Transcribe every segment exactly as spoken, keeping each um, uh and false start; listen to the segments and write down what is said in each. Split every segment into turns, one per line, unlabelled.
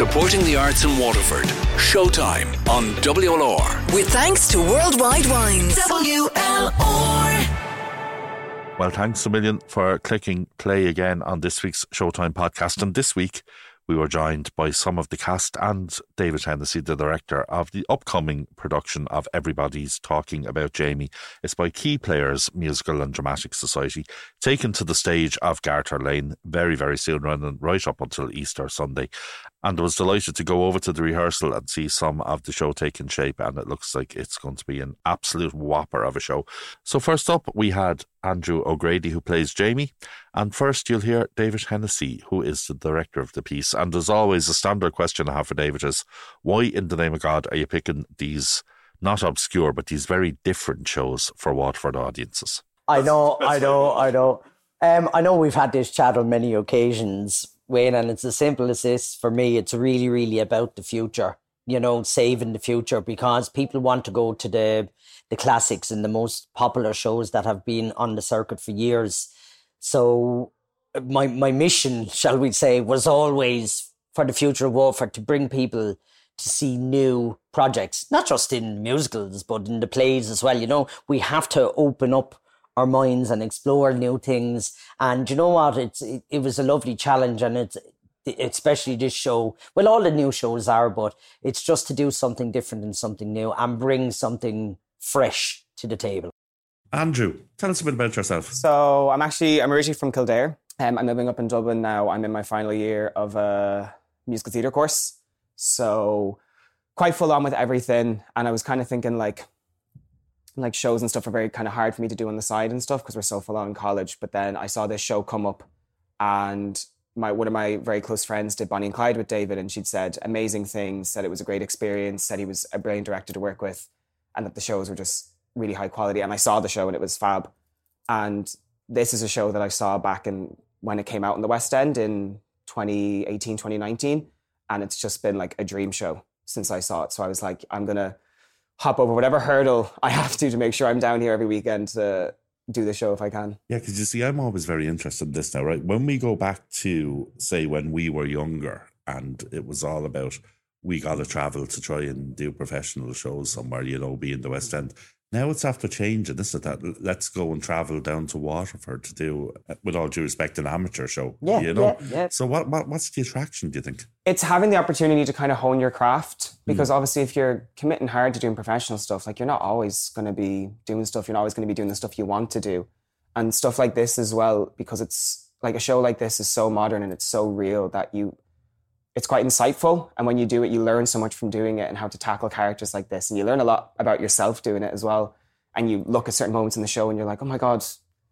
Supporting the arts in Waterford. Showtime on W L R.
With thanks to Worldwide Wines. W L R.
Well, thanks a million for clicking play again on this week's Showtime podcast. And this week, we were joined by some of the cast and David Hennessy, the director of the upcoming production of Everybody's Talking About Jamie. It's by Key Players Musical and Dramatic Society, taken to the stage of Garter Lane very, very soon, running right up until Easter Sunday. And I was delighted to go over to the rehearsal and see some of the show taking shape, and it looks like it's going to be an absolute whopper of a show. So first up, we had Andrew O'Grady, who plays Jamie, and first you'll hear David Hennessy, who is the director of the piece. And as always, the standard question I have for David is, why in the name of God are you picking these, not obscure, but these very different shows for Waterford audiences?
I know, I know, I know. Um, I know we've had this chat on many occasions, Wayne, and it's as simple as this. For me, it's really, really about the future, you know, saving the future, because people want to go to the the classics and the most popular shows that have been on the circuit for years. So my my mission, shall we say, was always for the future of Waterford to bring people to see new projects, not just in musicals, but in the plays as well. You know, we have to open up our minds and explore new things. And you know what? It's it, it was a lovely challenge, and it's especially this show. Well, all the new shows are, but it's just to do something different and something new and bring something fresh to the table.
Andrew, tell us a bit about yourself.
So I'm actually, I'm originally from Kildare. Um, I'm living up in Dublin now. I'm in my final year of a musical theatre course. So quite full on with everything. And I was kind of thinking like, like shows and stuff are very kind of hard for me to do on the side and stuff because we're so full on in college. But then I saw this show come up, and my one of my very close friends did Bonnie and Clyde with David, and she'd said amazing things, said it was a great experience, said he was a brilliant director to work with, and that the shows were just really high quality. And I saw the show and it was fab. And this is a show that I saw back in when it came out in the West End in twenty eighteen, twenty nineteen. And it's just been like a dream show since I saw it. So I was like, I'm going to hop over whatever hurdle I have to to make sure I'm down here every weekend to do the show if I can.
Yeah, because you see, I'm always very interested in this now, right? When we go back to, say, when we were younger and it was all about we got to travel to try and do professional shows somewhere, you know, be in the West End. Now it's after changing, isn't it? That let's go and travel down to Waterford to do, with all due respect, an amateur show.
Yeah,
you know?
yeah, yeah.
So what, what what's the attraction, do you think?
It's having the opportunity to kind of hone your craft, because mm. obviously if you're committing hard to doing professional stuff, like you're not always going to be doing stuff, you're not always going to be doing the stuff you want to do. And stuff like this as well, because it's like a show like this is so modern and it's so real that you, it's quite insightful. And when you do it, you learn so much from doing it and how to tackle characters like this. And you learn a lot about yourself doing it as well. And you look at certain moments in the show and you're like, oh my God,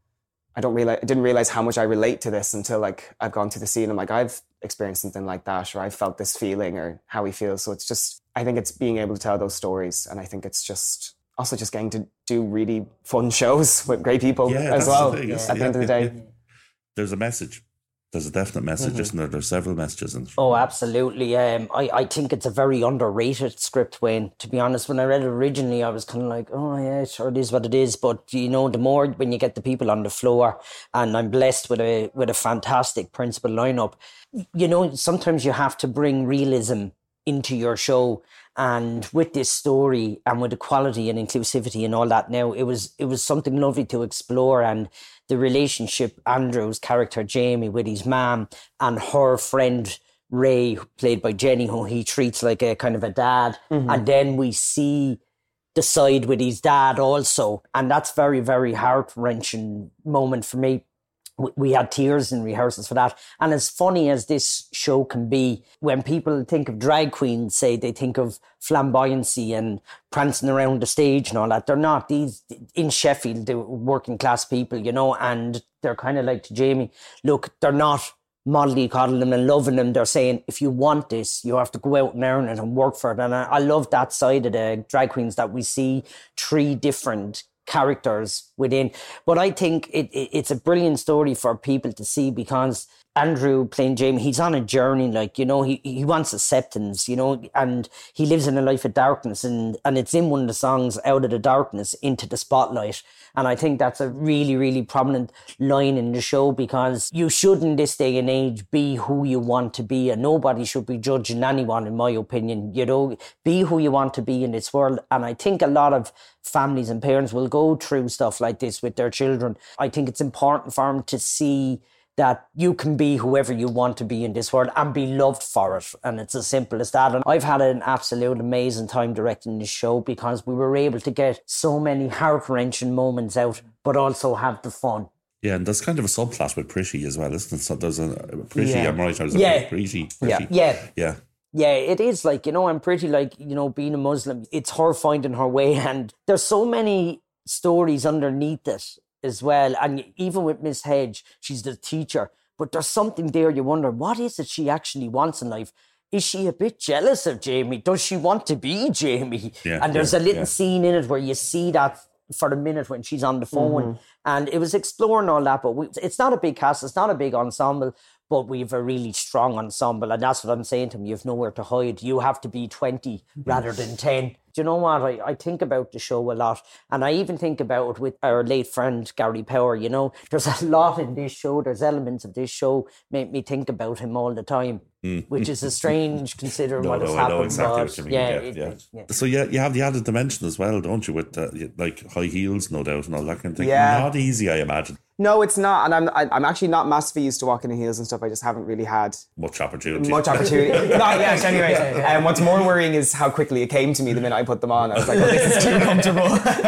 I don't realize, I didn't realize how much I relate to this until like I've gone to the scene and I'm like, I've experienced something like that, or I felt this feeling, or how he feels. So it's just, I think it's being able to tell those stories. And I think it's just also just getting to do really fun shows with great people
yeah,
as well
the thing,
at
yeah,
the end of the
yeah,
day.
yeah. There's a message. There's a definite message, mm-hmm. isn't there? There's several messages in it.
Oh, absolutely. Um, I, I think it's a very underrated script, Wayne. To be honest, when I read it originally, I was kind of like, oh, yeah, sure, it is what it is. But, you know, the more when you get the people on the floor, and I'm blessed with a with a fantastic principal lineup, you know, sometimes you have to bring realism into your show. And with this story and with the quality and inclusivity and all that now, it was it was something lovely to explore. And the relationship, Andrew's character Jamie with his mum and her friend Ray, played by Jenny, who he treats like a kind of a dad. Mm-hmm. And then we see the side with his dad also. And that's very, very heart-wrenching moment for me. We had tears in rehearsals for that. And as funny as this show can be, when people think of drag queens, say they think of flamboyancy and prancing around the stage and all that. They're not. These, in Sheffield, they're working class people, you know, and they're kind of like to Jamie, look, they're not mollycoddling and loving them. They're saying, if you want this, you have to go out and earn it and work for it. And I, I love that side of the drag queens, that we see three different characters within. But I think it, it it's a brilliant story for people to see, because Andrew playing Jamie, he's on a journey, like, you know, he, he wants acceptance, you know, and he lives in a life of darkness, and, and it's in one of the songs, Out of the Darkness into the Spotlight. And I think that's a really, really prominent line in the show, because you should in this day and age be who you want to be, and nobody should be judging anyone, in my opinion. You know, be who you want to be in this world. And I think a lot of families and parents will go through stuff like this with their children. I think it's important for them to see that you can be whoever you want to be in this world and be loved for it. And it's as simple as that. And I've had an absolute amazing time directing this show, because we were able to get so many heart-wrenching moments out, but also have the fun.
Yeah, and there's kind of a subplot with Pretty as well, isn't it? So there's a, a Pretty,
Yeah.
I'm right, there's a
Yeah.
Pretty, Pretty.
Yeah. Yeah.
Yeah.
Yeah, it is, like, you know, I'm pretty, like, you know, being a Muslim, it's her finding her way, and there's so many stories underneath it as well. And even with Miss Hedge, she's the teacher, but there's something there you wonder, what is it she actually wants in life? Is she a bit jealous of Jamie? Does she want to be Jamie?
Yeah,
and there's
yeah,
a little
yeah.
scene in it where you see that for a minute when she's on the phone.
Mm-hmm.
And it was exploring all that, but we, it's not a big cast, it's not a big ensemble, but we have a really strong ensemble. And that's what I'm saying to them, you have nowhere to hide. You have to be twenty rather than ten. Do you know what? I, I think about the show a lot. And I even think about it with our late friend, Gary Power. You know, there's a lot in this show. There's elements of this show make me think about him all the time,
Mm.
which is a strange considering
No,
what has
no, I
happened.
know exactly
but
what you mean.
Yeah,
Yeah,
it-
yeah.
it- yeah.
So yeah, you have the added dimension as well, don't you? With uh, like high heels, no doubt, and all that kind of thing.
Yeah.
Not easy, I imagine.
No, it's not. And I'm I- I'm actually not massively used to walking in heels and stuff. I just haven't really had
Much opportunity.
much opportunity. Not yet, anyway. And um, what's more worrying is how quickly it came to me the minute I put them on. I was like, oh, this is too comfortable.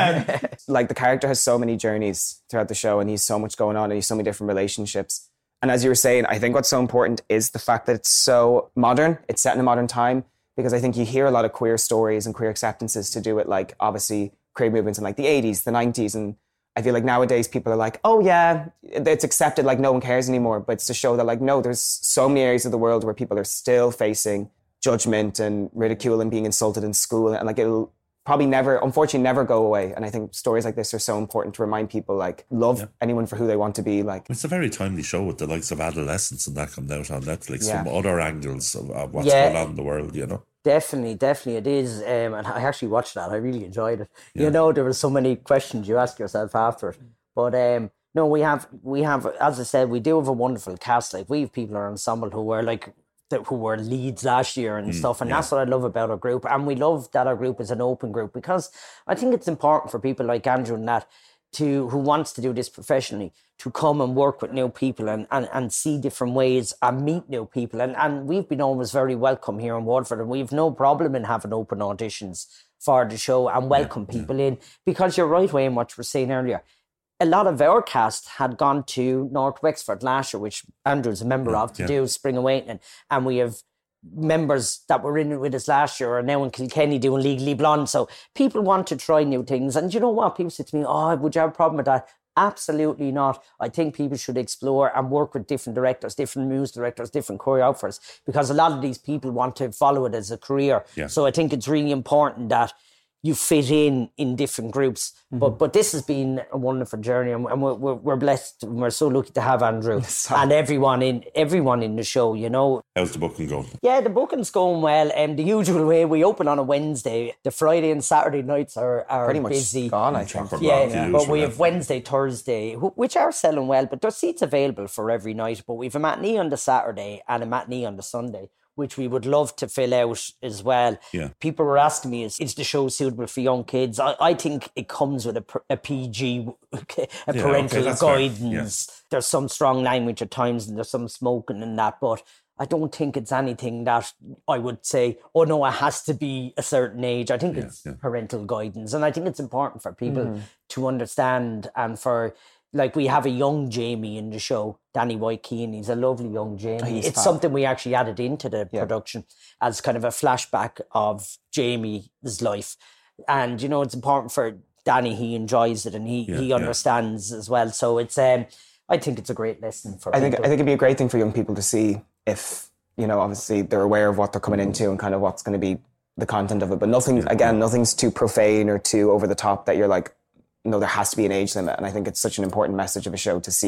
Like, the character has so many journeys throughout the show, and he's so much going on, and he's so many different relationships. And as you were saying, I think what's so important is the fact that it's so modern. It's set in a modern time, because I think you hear a lot of queer stories and queer acceptances to do with, like, obviously queer movements in like the eighties, the nineties, and I feel like nowadays people are like, oh yeah, it's accepted, like no one cares anymore. But it's to show that, like, no, there's so many areas of the world where people are still facing judgment and ridicule and being insulted in school, and like it'll probably never, unfortunately, never go away. And I think stories like this are so important to remind people, like, love
Yeah.
anyone for who they want to be. Like,
It's a very timely show with the likes of Adolescence and that coming out on Netflix
Yeah.
from other angles of, of what's
Yeah.
going on in the world, you know.
Definitely, definitely it is. Um, and I actually watched that. I really enjoyed it.
Yeah.
You know, there were so many questions you ask yourself after it. But um, no, we have, we have, as I said, we do have a wonderful cast. Like, we have people in our ensemble who were like, that who were leads last year and stuff. And
yeah.
that's what I love about our group. And we love that our group is an open group, because I think it's important for people like Andrew and that, to who wants to do this professionally, to come and work with new people and, and, and see different ways and meet new people. And and we've been always very welcome here in Waterford, and we've no problem in having open auditions for the show and welcome people in, because you're right, Wayne, what you were saying earlier. A lot of our cast had gone to North Wexford last year, which Andrew's a member of, to
yeah.
do Spring Awakening. And we have members that were in it with us last year are now in Kilkenny doing Legally Blonde. So people want to try new things. And you know what? People say to me, oh, would you have a problem with that? Absolutely not. I think people should explore and work with different directors, different music directors, different choreographers, because a lot of these people want to follow it as a career.
Yeah.
So I think it's really important that you fit in in different groups.
Mm-hmm.
But but this has been a wonderful journey, and we're, we're, we're blessed, and we're so lucky to have Andrew and everyone in everyone in the show, you know.
How's the booking going?
Yeah, the booking's going well. Um, the usual way, we open on a Wednesday. The Friday and Saturday nights are, are
pretty much
busy.
gone, I think.
Chocker
Yeah,
gone, the
but
usual,
we
yeah.
have Wednesday, Thursday, wh- which are selling well, but there's seats available for every night. But we have a matinee on the Saturday and a matinee on the Sunday, which we would love to fill out as well.
Yeah.
People were asking me, is, is the show suitable for young kids? I, I think it comes with a, pr- a P G, a
okay,
parental
that's fair.
guidance. There's some strong language at times, and there's some smoking and that, but I don't think it's anything that I would say, oh no, it has to be a certain age. I think
Yeah,
it's
yeah.
parental guidance. And I think it's important for people
Mm-hmm.
to understand, and for, like, we have a young Jamie in the show, Danny White Keane. He's a lovely young Jamie.
he's
It's
fab.
something we actually added into the
Yeah.
production as kind of a flashback of Jamie's life. And, you know, it's important for Danny. He enjoys it, and he,
Yeah,
he
yeah.
understands as well. So it's, um, I think it's a great lesson for
I think
people.
I think it'd be a great thing for young people to see if, you know, obviously they're aware of what they're coming into and kind of what's going to be the content of it. But nothing, again, nothing's too profane or too over the top that you're like, no, there has to be an age limit. And I think it's such an important message of a show to see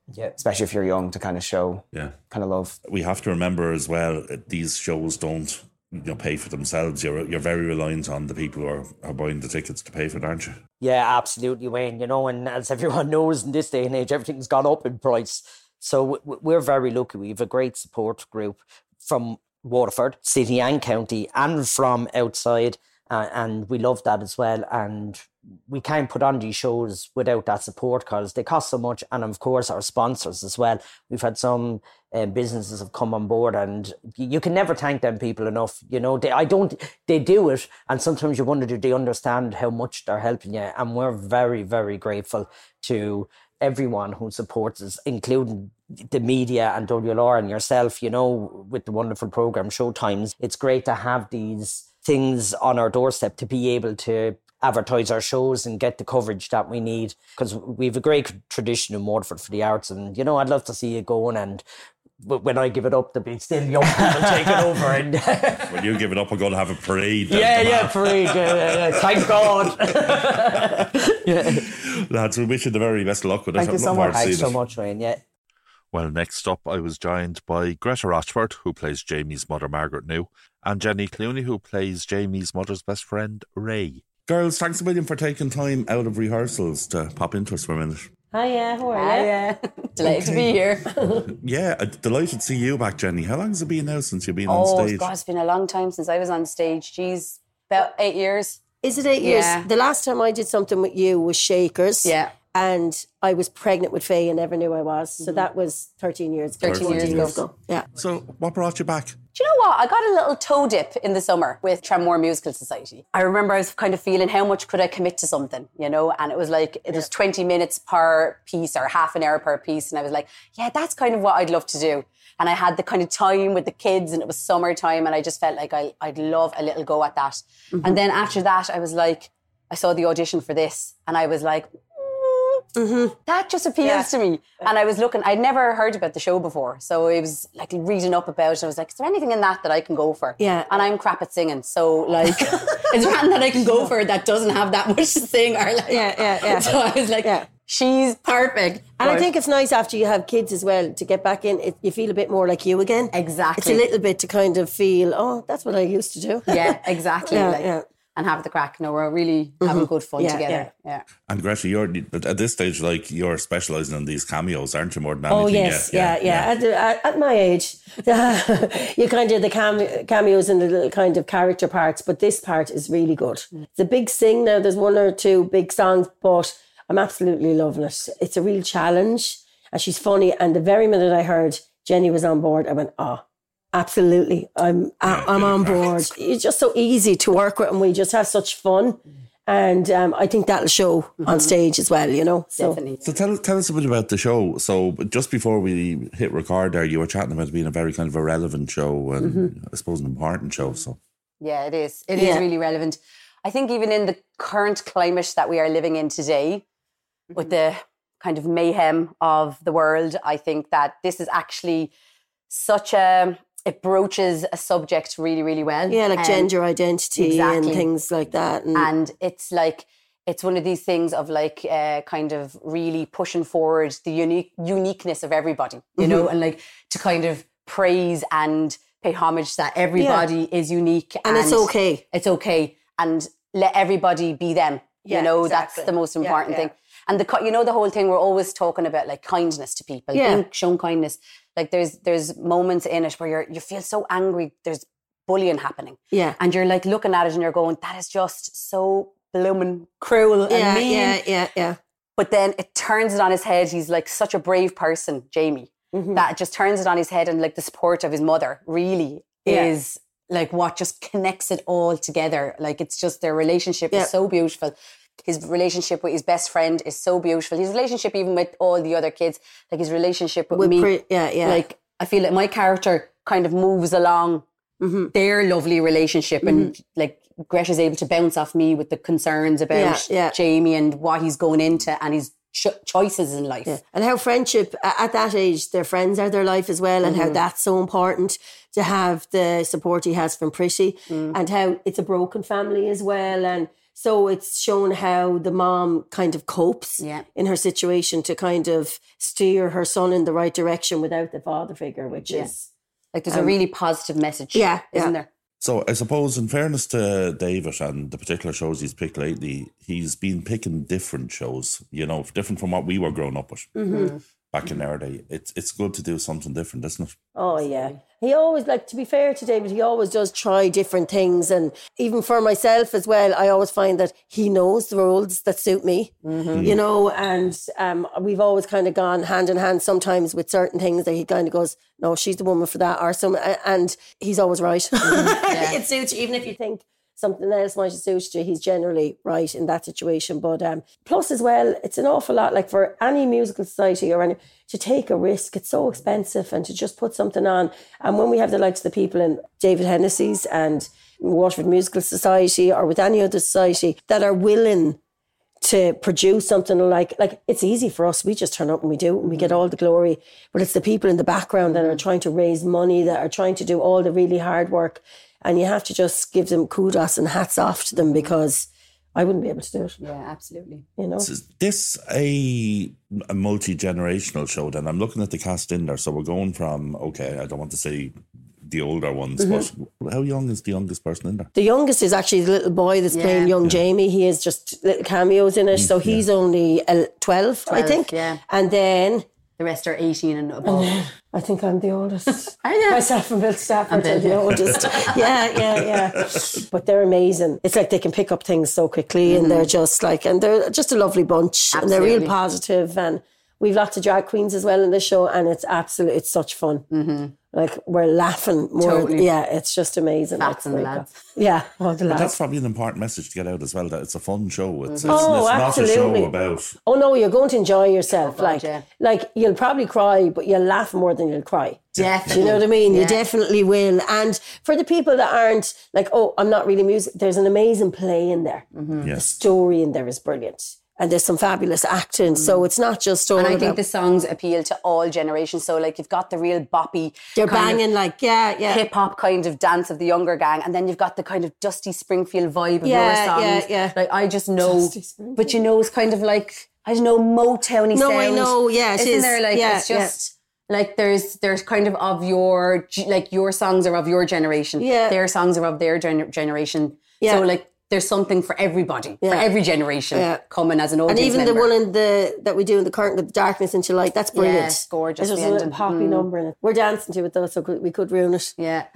Yeah.
especially if you're young, to kind of show
Yeah.
kind of love.
We have to remember as well, uh, these shows don't, you know, pay for themselves. You're you're very reliant on the people who are, are buying the tickets to pay for it, aren't you?
Yeah, absolutely, Wayne. You know, and as everyone knows in this day and age, everything's gone up in price. So w- we're very lucky. We have a great support group from Waterford, city and county, and from outside. Uh, and we love that as well. And we can't put on these shows without that support because they cost so much. And of course, our sponsors as well. We've had some uh, businesses have come on board, and you can never thank them people enough. You know, they, I don't, they do it. And sometimes you wonder, do they understand how much they're helping you? And we're very, very grateful to everyone who supports us, including the media and W L R and yourself, you know, with the wonderful programme Showtimes. It's great to have these things on our doorstep to be able to advertise our shows and get the coverage that we need, because we have a great tradition in Waterford for the arts, and you know, I'd love to see it going, and when I give it up, there'll be still young people taking over. And
when you give it up, we're going to have a parade.
Yeah, yeah, parade. Uh, thank God.
Yeah. Lads, we wish you the very best of luck with it.
Thank you so much.
Thanks so much, Wayne. Yeah.
Well, next up, I was joined by Greta Rochford, who plays Jamie's mother, Margaret New, and Jenny Clooney, who plays Jamie's mother's best friend, Ray. Girls, thanks a million for taking time out of rehearsals to pop into us for a minute.
Hiya, how are you?
Hiya. Delighted to be here.
Yeah, uh, delighted to see you back, Jenny. How long has it been now since you've been
Oh,
on stage?
God, it's been a long time since I was on stage. Jeez, about eight years.
Is it eight years?
Yeah.
The last time I did something with you was Shakers.
Yeah.
And I was pregnant with Faye and never knew I was. So that was thirteen years ago.
thirteen years
years
ago.
Yeah.
So, what brought you back?
Do you know what? I got a little toe dip in the summer with Tranmore Musical Society. I remember I was kind of feeling how much could I commit to something, you know? And it was like, it was twenty minutes per piece or half an hour per piece. And I was like, yeah, that's kind of what I'd love to do. And I had the kind of time with the kids and it was summertime and I just felt like I, I'd love a little go at that. Mm-hmm. And then after that, I was like, I saw the audition for this and I was like, Mm-hmm. that just appeals yeah. to me. And I was looking, I'd never heard about the show before. So I was like reading up about it. I was like, is there anything in that that I can go for?
Yeah.
And I'm crap at singing. So like, is there anything that I can go for that doesn't have that much to sing? Or like,
yeah, yeah, yeah.
So I was like, yeah. she's perfect.
And but I think it's nice after you have kids as well to get back in. It, you feel a bit more like you again.
Exactly.
It's a little bit to kind of feel, oh, that's what I used to do.
Yeah, exactly.
yeah,
like,
yeah.
And have the crack. No, we're really mm-hmm. having good fun
yeah,
together.
Yeah.
yeah.
And Greta, you're at this stage, like you're specialising in these cameos, aren't you? More than
oh
anything.
yes, yeah, yeah. yeah. At, the, at, at my age, you kind of the cam- cameos and the little kind of character parts, but this part is really good. Mm. It's a big sing now. There's one or two big songs, but I'm absolutely loving it. It's a real challenge, and she's funny. And the very minute I heard Jenny was on board, I went, oh. Absolutely. I'm I'm on board. It's just so easy to work with and we just have such fun. And um, I think that'll show mm-hmm. on stage as well, you know. So.
Definitely.
So tell, tell us a bit about the show. So just before we hit record there, you were chatting about it being a very kind of a relevant show and mm-hmm. I suppose an important show. So
yeah, it is. It
yeah.
is really relevant. I think even in the current climate that we are living in today, mm-hmm. with the kind of mayhem of the world, I think that this is actually such a... It broaches a subject really, really well.
Yeah, like um, gender identity
exactly.
and things like that.
And, and it's like, it's one of these things of like uh, kind of really pushing forward the unique uniqueness of everybody, you mm-hmm. know, and like to kind of praise and pay homage that everybody yeah. is unique.
And, and it's okay.
It's okay. And let everybody be them.
Yeah,
you know,
exactly.
that's the most important
yeah, yeah.
thing. And the you know, the whole thing, we're always talking about like kindness to people,
yeah.
being shown kindness. Like there's there's moments in it where you're you feel so angry. There's bullying happening,
yeah,
and you're like looking at it and you're going, that is just so blooming cruel
yeah,
and mean.
Yeah, yeah, yeah.
But then it turns it on his head. He's like such a brave person, Jamie, mm-hmm. that it just turns it on his head, and like the support of his mother really yeah. is like what just connects it all together. Like it's just their relationship yeah. is so beautiful. His relationship with his best friend is so beautiful. His relationship even with all the other kids, like his relationship with, with me.
Pre- yeah, yeah.
Like I feel like my character kind of moves along mm-hmm. their lovely relationship mm-hmm. and like Greta's able to bounce off me with the concerns about
yeah, yeah.
Jamie and what he's going into, and he's cho- choices in life.
Yeah. And how friendship, at that age, their friends are their life as well, and mm-hmm. how that's so important to have the support he has from Pretty, mm. and how it's a broken family as well. And so it's shown how the mom kind of copes
yeah.
in her situation to kind of steer her son in the right direction without the father figure, which yeah. is...
Like there's
um,
a really positive message,
yeah,
isn't
yeah.
there?
So I suppose, in fairness to David and the particular shows he's picked lately, he's been picking different shows, you know, different from what we were growing up with
mm-hmm.
back in our day. It's it's good to do something different, isn't it?
Oh, yeah. He always, like, to be fair to David, he always does try different things. And even for myself as well, I always find that he knows the roles that suit me, mm-hmm. you know, and um, we've always kind of gone hand in hand sometimes with certain things that he kind of goes, no, she's the woman for that, or some, and he's always right. Mm-hmm. Yeah. It suits you, even if you think something else might have suited you, he's generally right in that situation. But um, plus as well, it's an awful lot, like for any musical society or any, to take a risk, it's so expensive, and to just put something on. And when we have the likes of the people in David Hennessy's and Waterford Musical Society, or with any other society that are willing to produce something like, like it's easy for us. We just turn up and we do it and we get all the glory. But it's the people in the background that are trying to raise money, that are trying to do all the really hard work. And you have to just give them kudos and hats off to them, because I wouldn't be able to do it.
Yeah, absolutely.
You know,
is this a, a multi-generational show then? I'm looking at the cast in there. So we're going from, okay, I don't want to say the older ones, mm-hmm. but how young is the youngest person in there?
The youngest is actually the little boy that's yeah. playing young yeah. Jamie. He is just little cameos in it. So he's yeah. only twelve, twelve, I think.
Yeah.
And then...
the rest are eighteen and above. And then,
I think I'm the oldest.
Are you?
Myself and Bill Stafford are the oldest. yeah, yeah, yeah. But they're amazing. It's like they can pick up things so quickly, mm-hmm. and they're just like, and they're just a lovely bunch. Absolutely. And they're real positive, and we've lots of drag queens as well in the show, and it's absolutely, it's such fun. Mm-hmm. Like, we're laughing more. Totally. Yeah, it's just amazing.
That's and the lads.
Yeah, all the
but
lads.
That's probably an important message to get out as well, that it's a fun show. It's,
mm-hmm.
it's,
oh,
it's
absolutely.
not a show about...
Oh, no, you're going to enjoy yourself.
Oh, God,
like,
yeah.
like, you'll probably cry, but you'll laugh more than you'll cry.
Definitely.
Do you know what I mean?
Yeah.
You definitely will. And for the people that aren't like, oh, I'm not really music, there's an amazing play in there. Mm-hmm.
Yeah.
The story in there is brilliant. And there's some fabulous acting. Mm. So it's not just all
And I
about,
think the songs appeal to all generations. So like you've got the real boppy,
they're banging like, yeah, yeah.
hip hop kind of dance of the younger gang. And then you've got the kind of Dusty Springfield vibe of
yeah,
your songs.
Yeah, yeah.
Like I just know, but you know, it's kind of like, I don't know, Motowny
no,
sound.
No, I know, yeah, it
Isn't
is.
there like,
yeah,
it's just... yeah. Like there's there's kind of of your, like your songs are of your generation.
Yeah.
Their songs are of their gen- generation.
Yeah.
So like there's something for everybody, yeah. for every generation
yeah.
coming as an audience
And even
member.
the one in the that we do in the curtain with the darkness into light, that's brilliant.
Yeah, it's gorgeous.
There's just a little poppy mm. number in it. We're dancing to it though, so we could ruin it.
Yeah.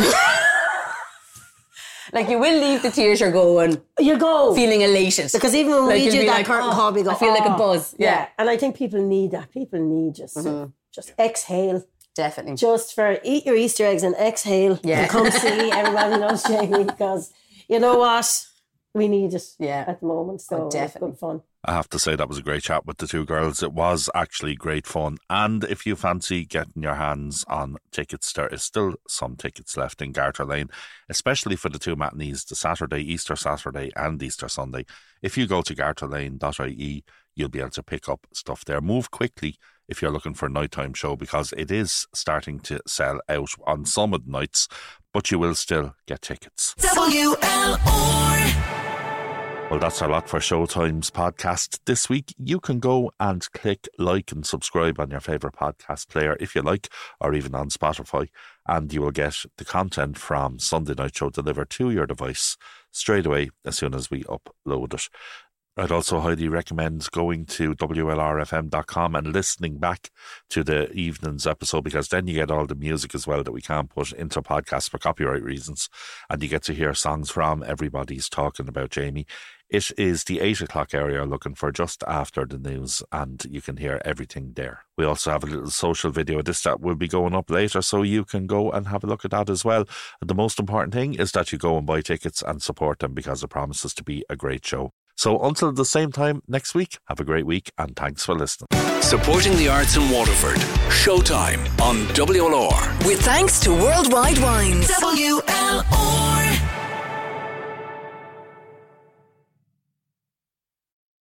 Like you will leave the theatre going.
You go
feeling elated,
because even when
like
we do that
like,
curtain
oh,
call, we go.
I feel
oh.
like a buzz. Yeah.
yeah, and I think people need that. People need just mm-hmm. just exhale.
Definitely.
Just for eat your Easter eggs and exhale.
Yeah.
And come see everybody loves Jamie, because you know what? We need it
yeah.
at the moment. So
oh, definitely.
It's good fun.
I have to say that was a great chat with the two girls. It was actually great fun. And if you fancy getting your hands on tickets, there is still some tickets left in Garter Lane, especially for the two matinees, the Saturday, Easter Saturday and Easter Sunday. If you go to garter lane dot I E, you'll be able to pick up stuff there. Move quickly if you're looking for a nighttime show, because it is starting to sell out on some of the nights, but you will still get tickets.
W L O.
Well, that's our lot for Showtime's podcast this week. You can go and click like and subscribe on your favourite podcast player if you like, or even on Spotify, and you will get the content from Sunday Night Show delivered to your device straight away as soon as we upload it. I'd also highly recommend going to W L R F M dot com and listening back to the evening's episode, because then you get all the music as well that we can't put into podcasts for copyright reasons, and you get to hear songs from Everybody's Talking About Jamie. It is the eight o'clock area looking for just after the news, and you can hear everything there. We also have a little social video of this that will be going up later, so you can go and have a look at that as well. And the most important thing is that you go and buy tickets and support them, because it promises to be a great show. So until the same time next week, have a great week and thanks for listening.
Supporting the arts in Waterford. Showtime on W L R.
With thanks to Worldwide Wines. W L O.